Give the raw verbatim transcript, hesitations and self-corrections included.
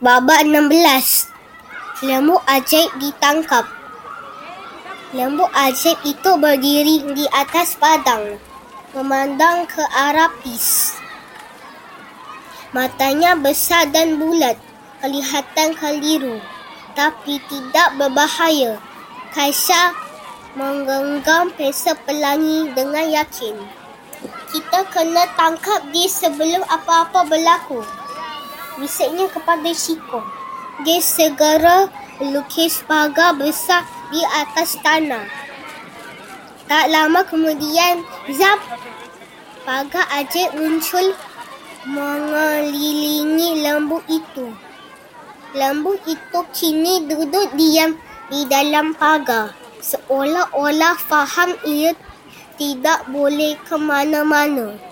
Babak enam belas. Lembu ajaib ditangkap. Lembu ajaib itu berdiri di atas padang, memandang ke arah Pis. Matanya besar dan bulat, kelihatan keliru, tapi tidak berbahaya. Kaisar menggenggam pensel pelangi dengan yakin. Kita kena tangkap dia sebelum apa-apa berlaku, bisiknya kepada Chico. Dia segera melukis pagar besar di atas tanah. Tak lama kemudian, zap! Pagar ajaib muncul mengelilingi lembu itu. Lembu itu kini duduk diam di dalam pagar, seolah-olah faham ia tidak boleh ke mana-mana.